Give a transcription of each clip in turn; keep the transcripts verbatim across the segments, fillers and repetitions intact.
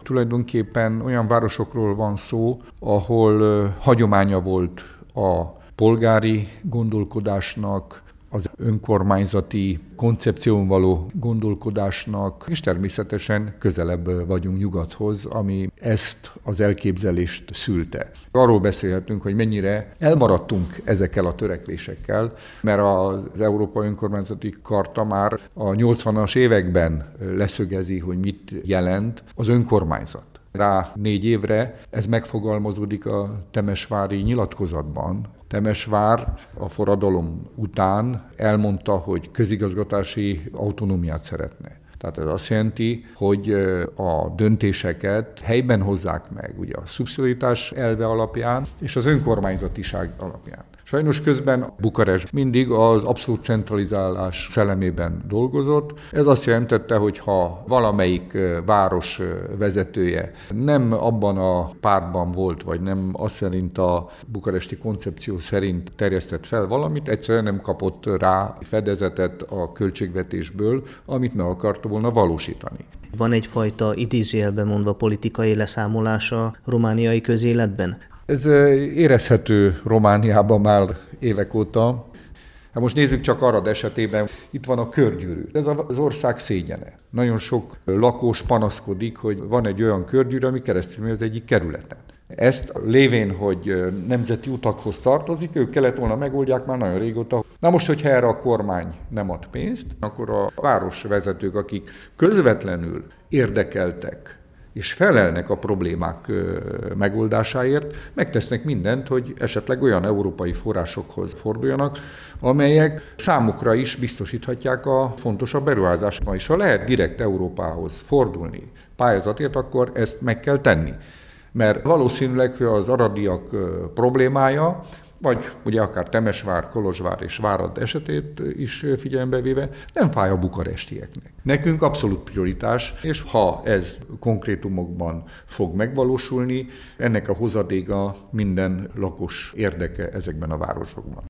Tulajdonképpen olyan városokról van szó, ahol hagyománya volt a polgári gondolkodásnak, az önkormányzati koncepción való gondolkodásnak, és természetesen közelebb vagyunk nyugathoz, ami ezt az elképzelést szülte. Arról beszélhetünk, hogy mennyire elmaradtunk ezekkel a törekvésekkel, mert az Európai Önkormányzati Charta már a nyolcvanas években leszögezi, hogy mit jelent az önkormányzat. Rá négy évre ez megfogalmazódik a temesvári nyilatkozatban. Temesvár a forradalom után elmondta, hogy közigazgatási autonómiát szeretne. Tehát ez azt jelenti, hogy a döntéseket helyben hozzák meg, ugye a szubszidiaritás elve alapján és az önkormányzatiság alapján. Sajnos közben Bukarest mindig az abszolút centralizálás szellemében dolgozott. Ez azt jelentette, hogy ha valamelyik város vezetője nem abban a pártban volt, vagy nem azt szerint a bukaresti koncepció szerint terjesztett fel valamit, egyszerűen nem kapott rá fedezetet a költségvetésből, amit meg akarta volna valósítani. Van egyfajta idézőjelben mondva politikai leszámolása a romániai közéletben? Ez érezhető Romániában már évek óta. Hát most nézzük csak Arad esetében, itt van a körgyűrű. Ez az ország szégyene. Nagyon sok lakos panaszkodik, hogy van egy olyan körgyűrű, ami keresztül megy az egyik kerületen. Ezt lévén, hogy nemzeti utakhoz tartozik, ők kellett volna megoldják már nagyon régóta. Na most, hogyha erre a kormány nem ad pénzt, akkor a városvezetők, akik közvetlenül érdekeltek, és felelnek a problémák megoldásáért, megtesznek mindent, hogy esetleg olyan európai forrásokhoz forduljanak, amelyek számukra is biztosíthatják a fontosabb beruházást. És ha lehet direkt Európához fordulni pályázatért, akkor ezt meg kell tenni. Mert valószínűleg az aradiak problémája, vagy ugye akár Temesvár, Kolozsvár és Várad esetét is figyelembe véve, nem fáj a bukarestieknek. Nekünk abszolút prioritás, és ha ez konkrétumokban fog megvalósulni, ennek a hozadéka minden lakos érdeke ezekben a városokban.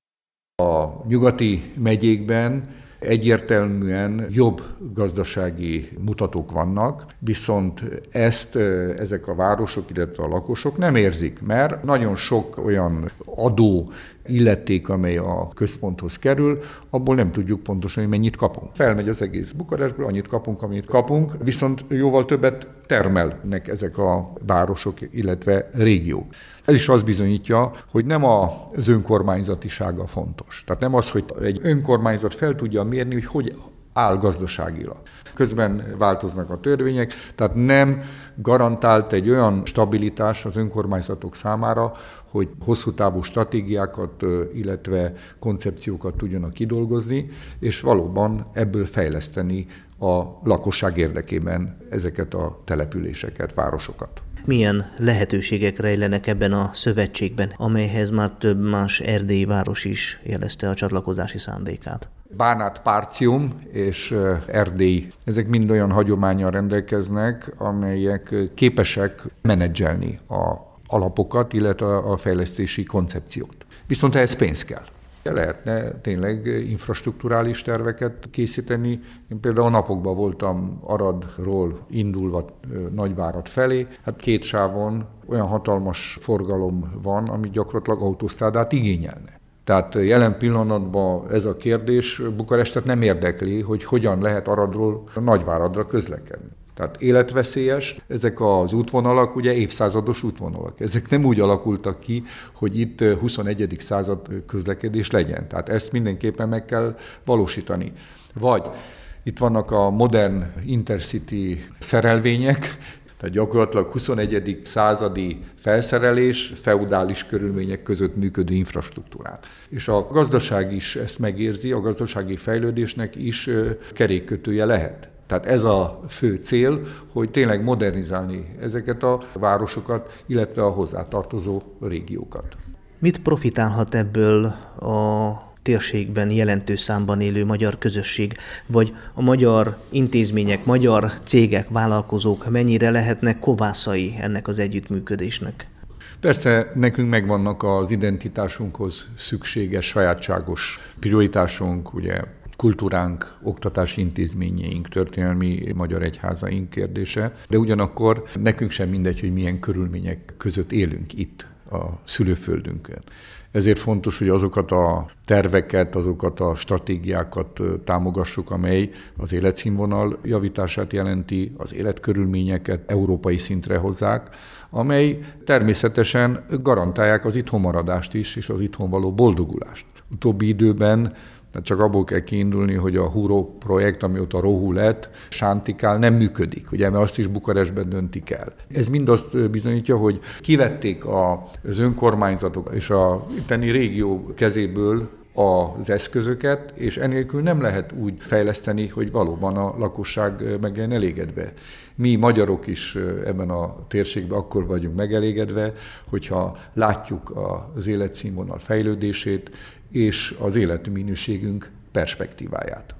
A nyugati megyékben egyértelműen jobb gazdasági mutatók vannak, viszont ezt ezek a városok, illetve a lakosok nem érzik, mert nagyon sok olyan adó illeték, amely a központhoz kerül, abból nem tudjuk pontosan, hogy mennyit kapunk. Felmegy az egész Bukarestből, annyit kapunk, amit kapunk, viszont jóval többet termelnek ezek a városok, illetve régiók. Ez is azt bizonyítja, hogy nem az önkormányzatisága fontos. Tehát nem az, hogy egy önkormányzat fel tudja mérni, hogy hogy áll gazdaságilag. Közben változnak a törvények, tehát nem garantált egy olyan stabilitás az önkormányzatok számára, hogy hosszú távú stratégiákat, illetve koncepciókat tudjanak kidolgozni, és valóban ebből fejleszteni a lakosság érdekében ezeket a településeket, városokat. Milyen lehetőségek rejlenek ebben a szövetségben, amelyhez már több más erdélyi város is jelezte a csatlakozási szándékát? Bánát, Párcium és Erdély, ezek mind olyan hagyománnyal rendelkeznek, amelyek képesek menedzselni a alapokat, illetve a fejlesztési koncepciót. Viszont ehhez pénz kell. Lehetne tényleg infrastrukturális terveket készíteni. Én például a napokban voltam Aradról indulva Nagyvárad felé. Hát két sávon olyan hatalmas forgalom van, ami gyakorlatilag autósztrádát igényelne. Tehát jelen pillanatban ez a kérdés Bukarestet nem érdekli, hogy hogyan lehet Aradról Nagyváradra közlekedni. Tehát életveszélyes, ezek az útvonalak ugye évszázados útvonalak. Ezek nem úgy alakultak ki, hogy itt huszonegyedik század közlekedés legyen. Tehát ezt mindenképpen meg kell valósítani. Vagy itt vannak a modern intercity szerelvények, tehát gyakorlatilag huszonegyedik századi felszerelés, feudális körülmények között működő infrastruktúrát. És a gazdaság is ezt megérzi, a gazdasági fejlődésnek is kerékkötője lehet. Tehát ez a fő cél, hogy tényleg modernizálni ezeket a városokat, illetve a hozzátartozó régiókat. Mit profitálhat ebből a térségben jelentős számban élő magyar közösség, vagy a magyar intézmények, magyar cégek, vállalkozók mennyire lehetnek kovászai ennek az együttműködésnek? Persze nekünk megvannak az identitásunkhoz szükséges, sajátságos prioritásunk, ugye kultúránk, oktatási intézményeink, történelmi magyar egyházaink kérdése, de ugyanakkor nekünk sem mindegy, hogy milyen körülmények között élünk itt a szülőföldünkön. Ezért fontos, hogy azokat a terveket, azokat a stratégiákat támogassuk, amely az életszínvonal javítását jelenti, az életkörülményeket európai szintre hozzák, amely természetesen garantálják az itthonmaradást is, és az itthon való boldogulást. Utóbbi időben csak abból kell kiindulni, hogy a Huró projekt, amióta Rohu lett, Sántikál nem működik, ugye, mert azt is Bukarestben döntik el. Ez mind azt bizonyítja, hogy kivették az önkormányzatok és a itteni régió kezéből az eszközöket, és enélkül nem lehet úgy fejleszteni, hogy valóban a lakosság meg legyen elégedve. Mi magyarok is ebben a térségben akkor vagyunk megelégedve, hogyha látjuk az életszínvonal fejlődését és az életminőségünk perspektíváját.